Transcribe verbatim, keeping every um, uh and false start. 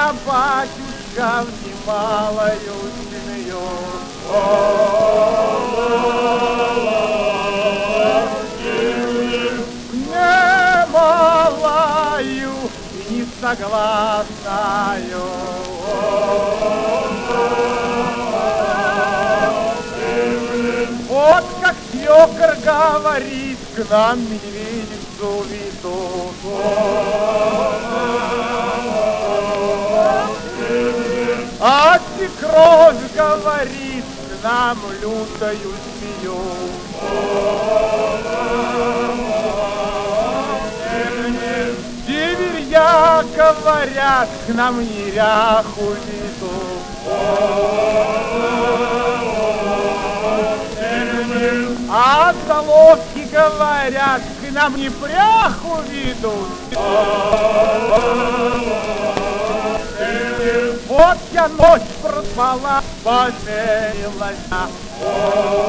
я, батюшка, в немалою семью. Немалою и не согласною. Вот как свекр говорит, к нам медведицу ведут. А свекровь говорит, к нам лютою змею. Деверья говорят, к нам неряху ведут. А соловки говорят, к нам непряху ведут. Вот я ночь проспала, поверилась.